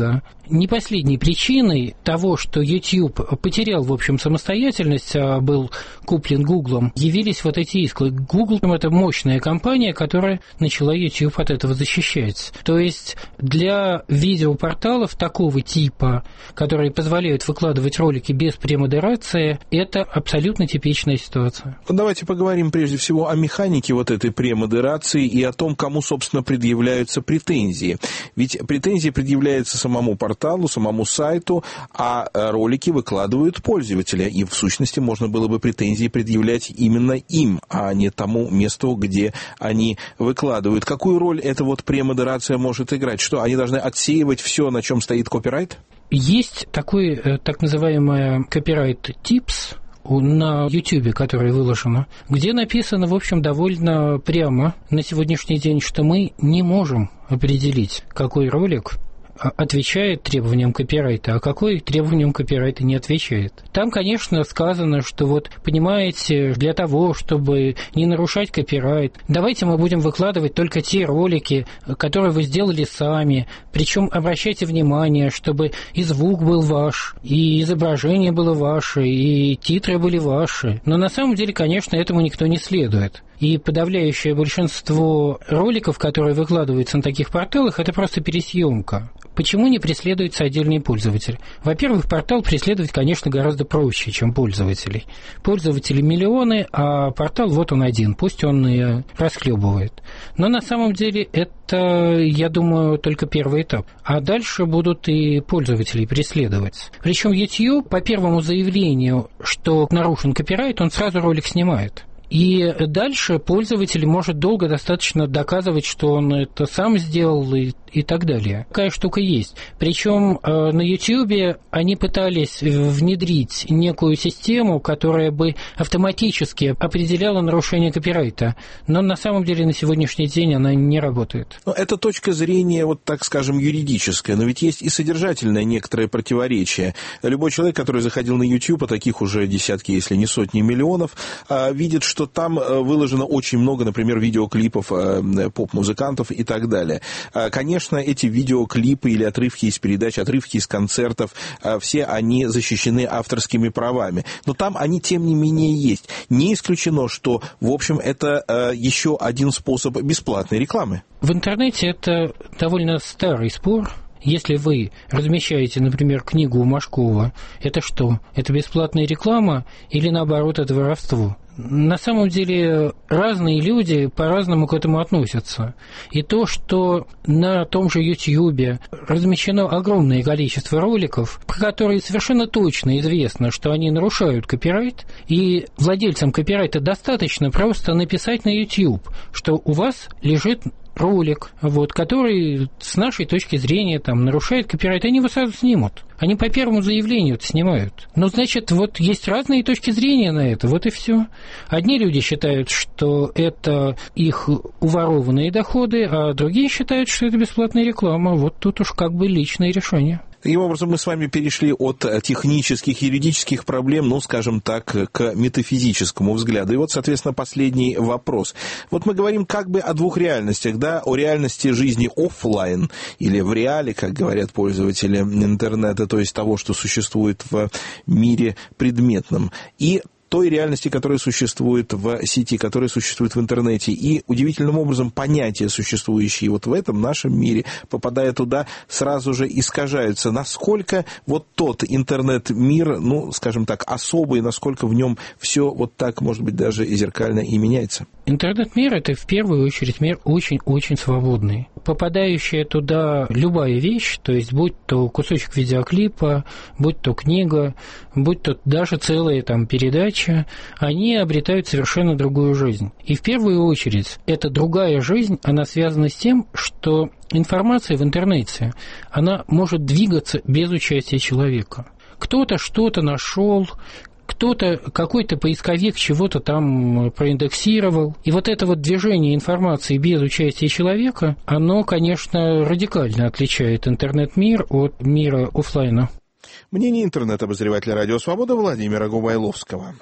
не последней причиной того, что YouTube потерял, в общем, самостоятельность, а был куплен Гуглом, явились вот эти искы. Google – это мощная компания, которая начала YouTube от этого защищать. То есть для видеопорталов такого типа, которые позволяют выкладывать ролики без премодерации, это абсолютно типичная ситуация. Давайте поговорим прежде всего о механике вот этой премодерации и о том, кому, собственно, предъявляются претензии. Ведь претензии предъявляются самому порталу, самому сайту, а ролики выкладывают пользователи. И, в сущности, можно было бы претензии предъявлять именно им, а не тому месту, где они выкладывают. Какую роль эта вот премодерация может играть? Что, они должны отсеивать все, на чем стоит копирайт? Есть такой так называемый копирайт типс на YouTube, которое выложено, где написано, в общем, довольно прямо на сегодняшний день, что мы не можем определить, какой ролик отвечает требованиям копирайта, а какой требованиям копирайта не отвечает. Там, конечно, сказано, что вот, понимаете, для того, чтобы не нарушать копирайт, давайте мы будем выкладывать только те ролики, которые вы сделали сами, причем обращайте внимание, чтобы и звук был ваш, и изображение было ваше, и титры были ваши. Но на самом деле, конечно, этому никто не следует. И подавляющее большинство роликов, которые выкладываются на таких порталах, это просто пересъемка. Почему не преследуется отдельный пользователь? Во-первых, портал преследовать, конечно, гораздо проще, чем пользователей. Пользователей миллионы, а портал вот он один, пусть он и расхлебывает. Но на самом деле это, я думаю, только первый этап. А дальше будут и пользователей преследовать. Причем YouTube по первому заявлению, что нарушен копирайт, он сразу ролик снимает. И дальше пользователь может долго достаточно доказывать, что он это сам сделал и, и так далее. Такая штука есть. Причем э, на YouTube они пытались внедрить некую систему, которая бы автоматически определяла нарушение копирайта. Но на самом деле на сегодняшний день она не работает. Но это точка зрения, вот так скажем, юридическая. Но ведь есть и содержательное некоторое противоречие. Любой человек, который заходил на YouTube, а таких уже десятки, если не сотни миллионов, видит, что там выложено очень много, например, видеоклипов поп-музыкантов и так далее. Конечно, эти видеоклипы или отрывки из передач, отрывки из концертов, все они защищены авторскими правами. Но там они, тем не менее, есть. Не исключено, что, в общем, это еще один способ бесплатной рекламы. В интернете это довольно старый спор. Если вы размещаете, например, книгу у Машкова, это что? Это бесплатная реклама или, наоборот, это воровство? На самом деле разные люди по-разному к этому относятся. И то, что на том же YouTube размещено огромное количество роликов, про которые совершенно точно известно, что они нарушают копирайт, и владельцам копирайта достаточно просто написать на YouTube, что у вас лежит ролик, вот, который с нашей точки зрения там, нарушает копирайт, они его сразу снимут. Они по первому заявлению это снимают. Но, значит, вот есть разные точки зрения на это, вот и все. Одни люди считают, что это их уворованные доходы, а другие считают, что это бесплатная реклама. Вот тут уж как бы личное решение. Таким образом, мы с вами перешли от технических, юридических проблем, ну, скажем так, к метафизическому взгляду. И вот, соответственно, последний вопрос. Вот мы говорим как бы о двух реальностях, да, о реальности жизни офлайн или в реале, как говорят пользователи интернета, то есть того, что существует в мире предметном, и той реальности, которая существует в сети, которая существует в интернете. И удивительным образом понятия, существующие вот в этом нашем мире, попадая туда, сразу же искажаются. Насколько вот тот интернет-мир, ну, скажем так, особый, насколько в нем все вот так, может быть, даже и зеркально и меняется? Интернет-мир – это в первую очередь мир очень-очень свободный. Попадающая туда любая вещь, то есть будь то кусочек видеоклипа, будь то книга, будь то даже целая там передача, они обретают совершенно другую жизнь. И в первую очередь эта другая жизнь, она связана с тем, что информация в интернете, она может двигаться без участия человека. Кто-то что-то нашел, кто-то, какой-то поисковик чего-то там проиндексировал. И вот это вот движение информации без участия человека, оно, конечно, радикально отличает интернет-мир от мира офлайна. Мнение интернет-обозревателя «Радио Свобода» Владимира Губайловского.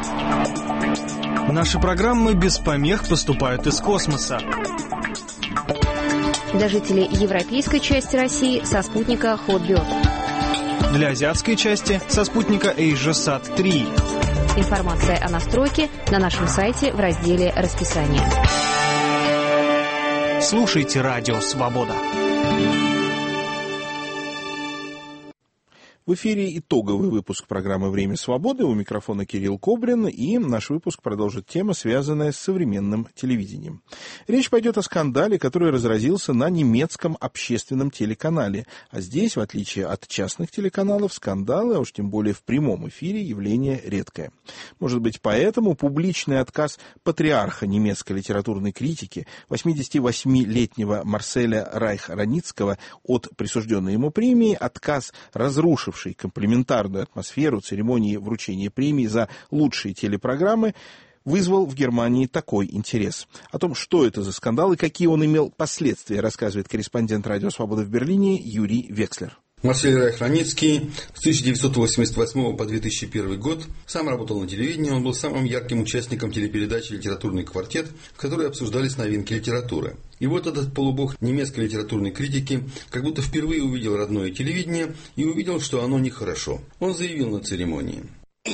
Наши программы без помех поступают из космоса. Для жителей европейской части России со спутника Hotbird. Для азиатской части со спутника AsiaSat три. Информация о настройке на нашем сайте в разделе «Расписание». Слушайте Радио Свобода. В эфире итоговый выпуск программы «Время свободы». У микрофона Кирилл Кобрин, и наш выпуск продолжит тема, связанная с современным телевидением. Речь пойдет о скандале, который разразился на немецком общественном телеканале. А здесь, в отличие от частных телеканалов, скандалы, а уж тем более в прямом эфире, явление редкое. Может быть, поэтому публичный отказ патриарха немецкой литературной критики, восьмидесятивосьмилетнего Марселя Райх-Раницкого, от присужденной ему премии, отказ разрушивший комплиментарную атмосферу церемонии вручения премии за лучшие телепрограммы, вызвал в Германии такой интерес. О том, что это за скандал и какие он имел последствия, рассказывает корреспондент «Радио Свобода» в Берлине Юрий Векслер. Марсель Райх-Раницкий с тысяча девятьсот восемьдесят восьмого по две тысячи первый год сам работал на телевидении. Он был самым ярким участником телепередачи «Литературный квартет», в которой обсуждались новинки литературы. И вот этот полубог немецкой литературной критики как будто впервые увидел родное телевидение и увидел, что оно нехорошо. Он заявил на церемонии: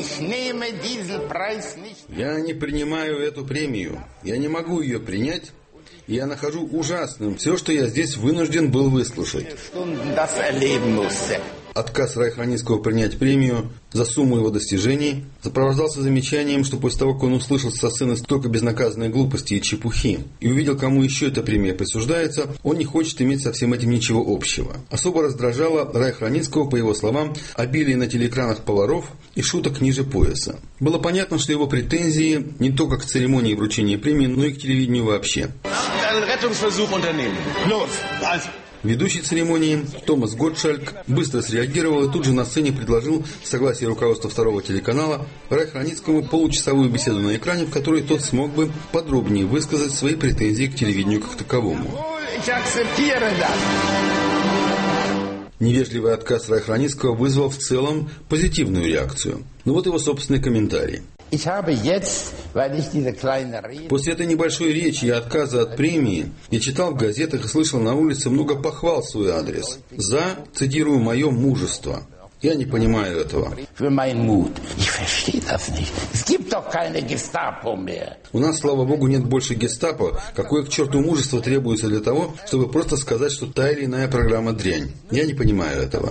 «Я не принимаю эту премию. Я не могу ее принять. Я нахожу ужасным все, что я здесь вынужден был выслушать». Отказ Райх-Раницкого принять премию за сумму его достижений сопровождался замечанием, что после того, как он услышал со сцены столько безнаказанной глупости и чепухи и увидел, кому еще эта премия присуждается, он не хочет иметь со всем этим ничего общего. Особо раздражало Райх-Раницкого, по его словам, обилие на телеэкранах поваров и шуток ниже пояса. Было понятно, что его претензии не только к церемонии вручения премии, но и к телевидению вообще. Ведущий церемонии Томас Готшальк быстро среагировал и тут же на сцене предложил, с согласия руководства второго телеканала, Райх-Раницкому получасовую беседу на экране, в которой тот смог бы подробнее высказать свои претензии к телевидению как таковому. Невежливый отказ Райх-Раницкого вызвал в целом позитивную реакцию. Но вот его собственный комментарий. После этой небольшой речи и отказа от премии я читал в газетах и слышал на улице много похвал в свой адрес. За, цитирую, мое мужество. Я не понимаю этого. У нас, слава богу, нет больше гестапо. Какое к черту мужество требуется для того, чтобы просто сказать, что та или иная программа дрянь. Я не понимаю этого.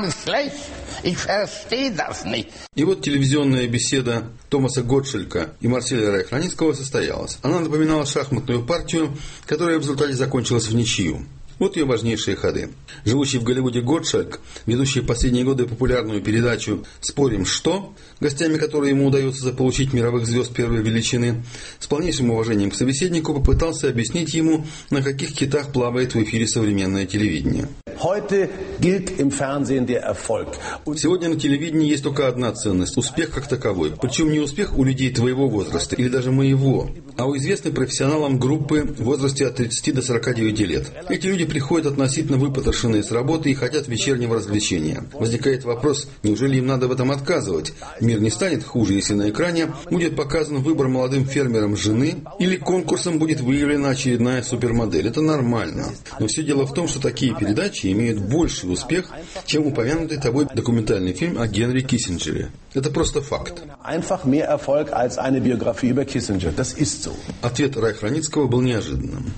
И вот телевизионная беседа Томаса Готшалька и Марселя Райх-Раницкого состоялась. Она напоминала шахматную партию, которая в результате закончилась в ничью. Вот ее важнейшие ходы. Живущий в Голливуде Готшальк, ведущий в последние годы популярную передачу «Спорим, что?», гостями которой ему удается заполучить мировых звезд первой величины, с полнейшим уважением к собеседнику попытался объяснить ему, на каких китах плавает в эфире современное телевидение. Сегодня на телевидении есть только одна ценность – успех как таковой. Причем не успех у людей твоего возраста или даже моего, а у известной профессионалам группы в возрасте от тридцати до сорока девяти лет. Эти люди приходят относительно выпотрошенные с работы и хотят вечернего развлечения. Возникает вопрос, неужели им надо в этом отказывать? Мир не станет хуже, если на экране будет показан выбор молодым фермерам жены или конкурсом будет выявлена очередная супермодель. Это нормально. Но все дело в том, что такие передачи имеют больший успех, чем упомянутый тобой документальный фильм о Генри Киссинджере. Это просто факт. Ответ Райх-Раницкого был неожиданным.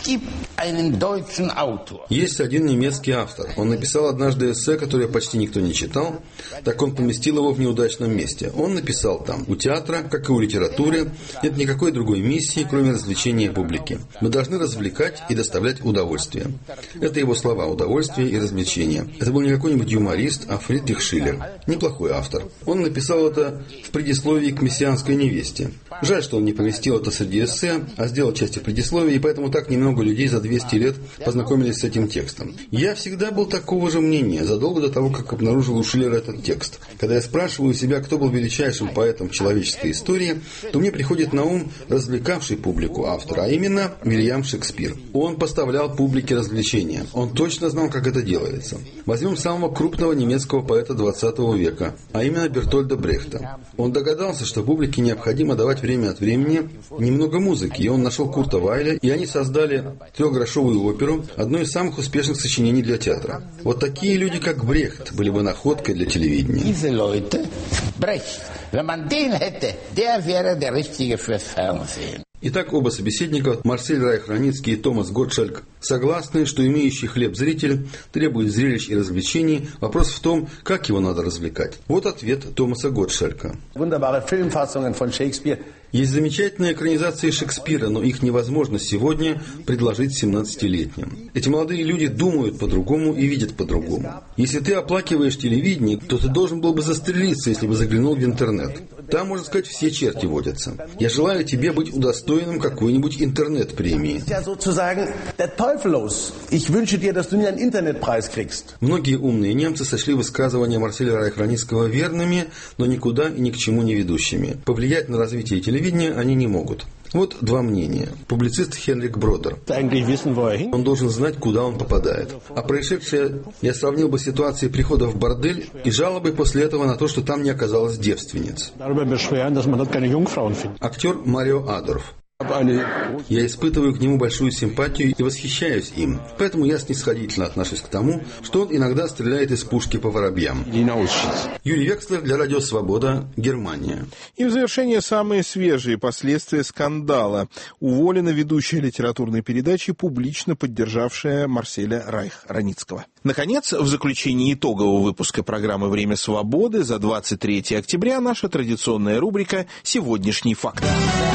Есть один немецкий автор. Он написал однажды эссе, которое почти никто не читал, так он поместил его в неудачном месте. Он написал там: у театра, как и у литературы, нет никакой другой миссии, кроме развлечения публики. Мы должны развлекать и доставлять удовольствие. Это его слова: удовольствие и развлечение. Это был не какой-нибудь юморист, а Фридрих Шиллер. Неплохой автор. Он написал это в предисловии к «Мессианской невесте». Жаль, что он не поместил это среди эссе, а сделал частью предисловия, и поэтому так немного людей за двести лет познакомились с этим текстом. Я всегда был такого же мнения, задолго до того, как обнаружил у Шиллера этот текст. Когда я спрашиваю себя, кто был величайшим поэтом человеческой истории, то мне приходит на ум развлекавший публику автор, а именно Вильям Шекспир. Он поставлял публике развлечения. Он точно знал, как это делается. Возьмем самого крупного немецкого поэта двадцатого века, а именно Бертольда Бертольда Брехта. Он догадался, что публике необходимо давать время от времени немного музыки, и он нашел Курта Вайля, и они создали трехгрошовую оперу, одно из самых успешных сочинений для театра. Вот такие люди, как Брехт, были бы находкой для телевидения. Итак, оба собеседника, Марсель Райх-Раницкий и Томас Готшальк, согласны, что имеющий хлеб зритель требует зрелищ и развлечений. Вопрос в том, как его надо развлекать. Вот ответ Томаса Готшалька. Есть замечательные экранизации Шекспира, но их невозможно сегодня предложить семнадцатилетним. Эти молодые люди думают по-другому и видят по-другому. Если ты оплакиваешь телевидение, то ты должен был бы застрелиться, если бы заглянул в интернет. Там, можно сказать, все черти водятся. Я желаю тебе быть удостоенным какой-нибудь интернет-премии. Многие умные немцы сочли высказывания Марселя Райх-Раницкого верными, но никуда и ни к чему не ведущими. Повлиять на развитие телевидения они не могут. Вот два мнения. Публицист Хенрик Бродер. Он должен знать, куда он попадает. А происшедшее я сравнил бы с ситуацией прихода в бордель и жалобой после этого на то, что там не оказалось девственниц. Актер Марио Адорф. Я испытываю к нему большую симпатию и восхищаюсь им. Поэтому я снисходительно отношусь к тому, что он иногда стреляет из пушки по воробьям. Юрий Векслер для Радио Свобода, Германия. И в завершение самые свежие последствия скандала. Уволена ведущая литературной передачи, публично поддержавшая Марселя Райх-Раницкого. Наконец, в заключении итогового выпуска программы «Время свободы» за двадцать третье октября наша традиционная рубрика «Сегодняшний факт».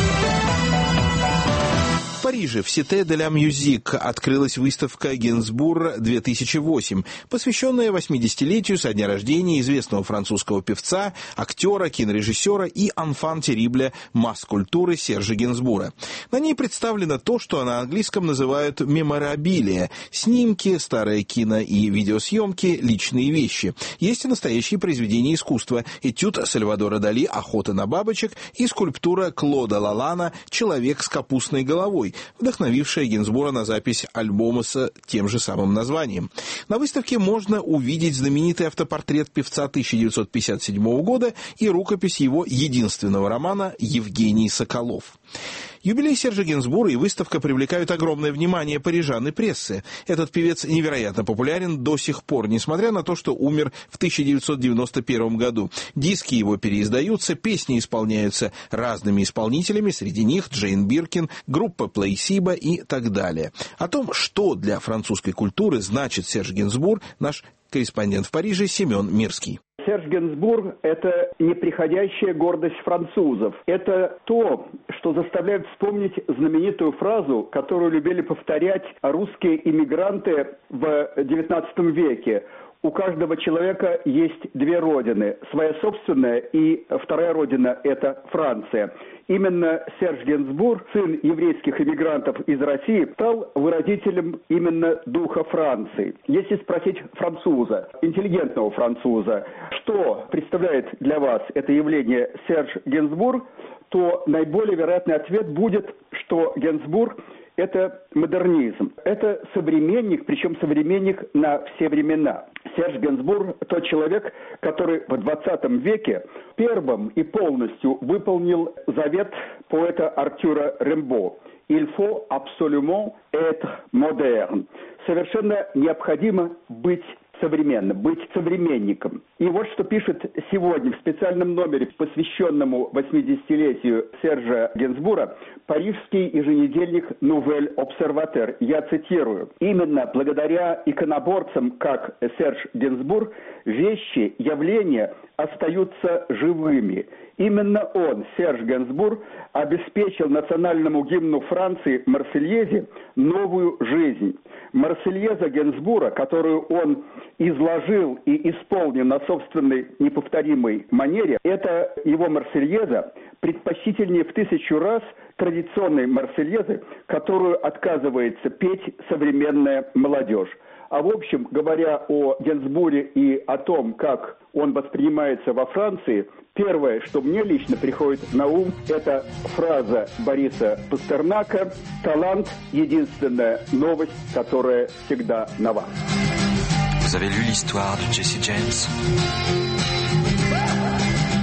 В Париже в Cité de la Musique открылась выставка «Генсбур-две тысячи восемь», посвященная восьмидесятилетию со дня рождения известного французского певца, актера, кинорежиссера и «enfant terrible» масс-культуры Сержа Генсбура. На ней представлено то, что на английском называют «меморабилия» — снимки, старые кино- и видеосъемки, личные вещи. Есть и настоящие произведения искусства — этюд Сальвадора Дали «Охота на бабочек» и скульптура Клода Лалана «Человек с капустной головой», вдохновившая Генсбура на запись альбома с тем же самым названием. На выставке можно увидеть знаменитый автопортрет певца тысяча девятьсот пятьдесят седьмого года и рукопись его единственного романа «Евгений Соколов». Юбилей Сержа Генсбура и выставка привлекают огромное внимание парижан и прессы. Этот певец невероятно популярен до сих пор, несмотря на то, что умер в тысяча девятьсот девяносто первом году. Диски его переиздаются, песни исполняются разными исполнителями, среди них Джейн Биркин, группа Плейсибо и так далее. О том, что для французской культуры значит Серж Генсбур, наш корреспондент в Париже Семен Мирский. Серж Генсбур – это неприходящая гордость французов. Это то, что заставляет вспомнить знаменитую фразу, которую любили повторять русские иммигранты в девятнадцатом веке. У каждого человека есть две родины. Своя собственная и вторая родина – это Франция. Именно Серж Генсбур, сын еврейских иммигрантов из России, стал выразителем именно духа Франции. Если спросить француза, интеллигентного француза, что представляет для вас это явление Серж Генсбур, то наиболее вероятный ответ будет, что Генсбур – это модернизм. Это современник, причем современник на все времена. Серж Генсбур – тот человек, который в двадцатом веке первым и полностью выполнил завет поэта Артюра Рембо. «Il faut absolument être moderne». Совершенно необходимо быть современным, быть современником. И вот что пишет сегодня в специальном номере, посвященному восьмидесятилетию Сержа Генсбура, парижский еженедельник «Nouvelle Observateur». Я цитирую. «Именно благодаря иконоборцам, как Серж Генсбур, вещи, явления остаются живыми. Именно он, Серж Генсбур, обеспечил национальному гимну Франции «Марсельезе» новую жизнь. Марсельеза Генсбура, которую он изложил и исполнил на собственной неповторимой манере, это его Марсельеза предпочтительнее в тысячу раз традиционной Марсельезы, которую отказывается петь современная молодежь. А в общем, говоря о Генсбуре и о том, как он воспринимается во Франции, первое, что мне лично приходит на ум, это фраза Бориса Пастернака «Талант – единственная новость, которая всегда нова». Vous avez lu l'histoire de Jesse James?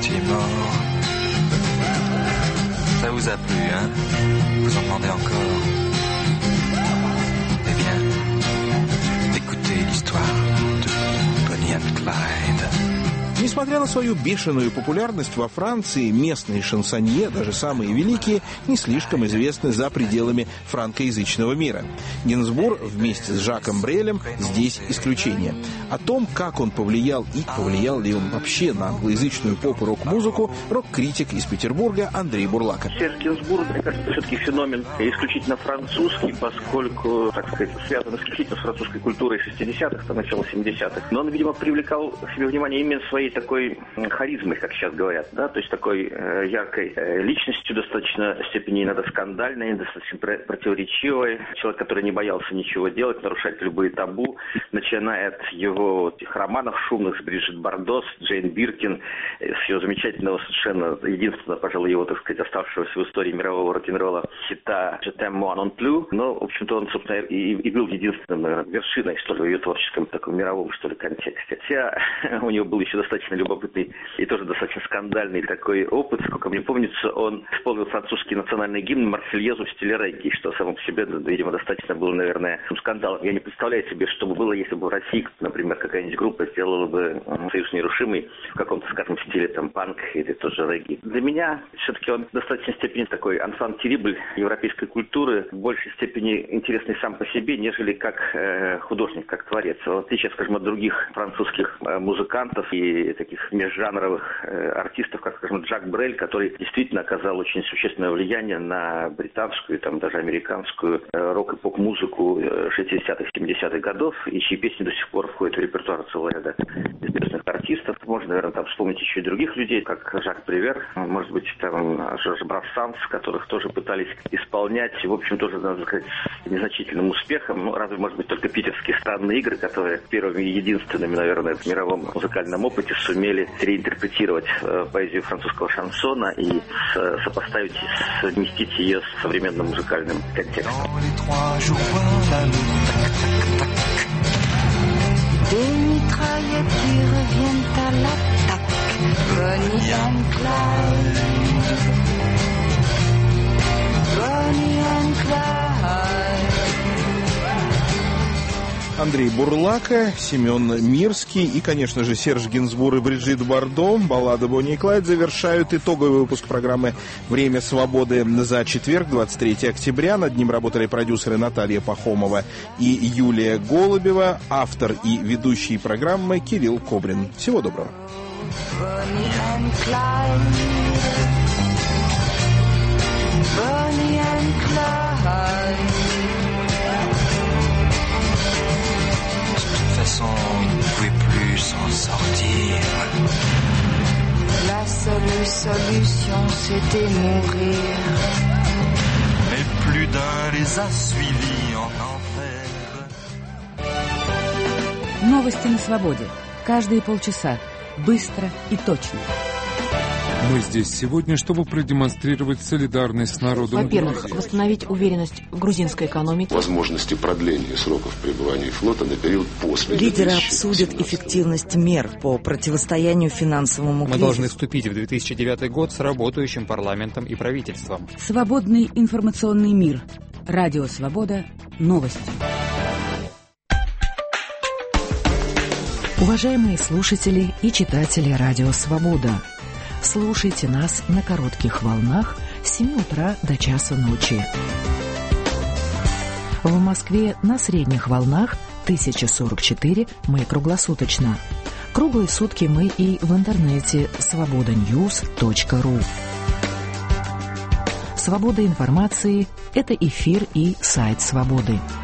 gentiment. Ça vous a plu, hein? Vous en demandez encore? Eh bien, écoutez l'histoire de Bonnie and Clyde. Несмотря на свою бешеную популярность во Франции, местные шансонье, даже самые великие, не слишком известны за пределами франкоязычного мира. Гинзбур вместе с Жаком Брелем здесь исключение. О том, как он повлиял и повлиял ли он вообще на англоязычную поп- и рок-музыку, рок-критик из Петербурга Андрей Бурлака. Серж Гинзбур, мне кажется, все-таки феномен исключительно французский, поскольку, так сказать, связан исключительно с французской культурой шестидесятых, там, начала семидесятых. Но он, видимо, привлекал к себе внимание именно своей такой харизмой, как сейчас говорят, да, то есть такой э, яркой э, личностью, достаточно в степени иногда скандальной, достаточно пр- противоречивой. Человек, который не боялся ничего делать, нарушать любые табу, начиная от его этих романов шумных с Бриджит Бардо, с Джейн Биркин, с ее замечательного, совершенно единственного, пожалуй, его, так сказать, оставшегося в истории мирового рок-н-ролла хита «Je t'aime moi non plus». Но, в общем-то, он, собственно, и, и был единственным, наверное, вершиной, что ли, в ее творческом, таком мировом, что ли, контексте. Хотя у него был еще достаточно любопытный и тоже достаточно скандальный такой опыт. Сколько мне помнится, он исполнил французский национальный гимн «Марсельезу» в стиле регги, что само по себе, видимо, достаточно было, наверное, скандалом. Я не представляю себе, что бы было, если бы в России, например, какая-нибудь группа сделала бы «Союз нерушимый» в каком-то, скажем, стиле там панк или тоже регги. Для меня все-таки он в достаточной степени такой enfant terrible европейской культуры, в большей степени интересный сам по себе, нежели как э, художник, как творец. В отличие, скажем, от других французских э, музыкантов и таких межжанровых э, артистов, как, скажем, Жак Брель, который действительно оказал очень существенное влияние на британскую, там даже американскую э, рок- и поп-музыку шестидесятых, семидесятых годов, и чьи песни до сих пор входят в репертуар целого ряда известных артистов. Можно, наверное, там вспомнить еще и других людей, как Жак Привер, может быть, там Жорж Брассанс, которых тоже пытались исполнять, в общем, тоже, надо сказать, с незначительным успехом. Ну, разве, может быть, только питерские странные игры, которые первыми и единственными, наверное, в мировом музыкальном опыте сумели реинтерпретировать э, поэзию французского шансона и с, сопоставить, совместить ее с современным музыкальным контекстом. Des mitraillettes qui reviennent à l'attaque. Bonnie and Clyde. Bonnie and Clyde. Андрей Бурлака, Семен Мирский и, конечно же, Серж Гинзбур и Бриджит Бардо, баллада Бонни и Клайд, завершают итоговый выпуск программы «Время свободы» за четверг, двадцать третьего октября. Над ним работали продюсеры Наталья Пахомова и Юлия Голубева, автор и ведущий программы Кирилл Кобрин. Всего доброго. Bonnie and Clyde. Bonnie and Clyde. De toute façon, il ne pouvait plus s'en sortir. La seule solution, c'était mourir. Mais plus d'un les a suivis en enfer. Новости на свободе. Каждые полчаса. Быстро и точно. Мы здесь сегодня, чтобы продемонстрировать солидарность с народом. Во-первых, Грузии. восстановить уверенность в грузинской экономике. Возможности продления сроков пребывания флота на период после. Лидеры обсудят эффективность мер по противостоянию финансовому кризису. Мы должны вступить в две тысячи девятый год с работающим парламентом и правительством. Свободный информационный мир. Радио Свобода. Новости. Уважаемые слушатели и читатели Радио Свобода, слушайте нас на коротких волнах с семи утра до часа ночи. В Москве на средних волнах тысяча сорок четыре мы круглосуточно. Круглые сутки мы и в интернете свобода ньюс точка ру. Свобода информации – это эфир и сайт Свободы.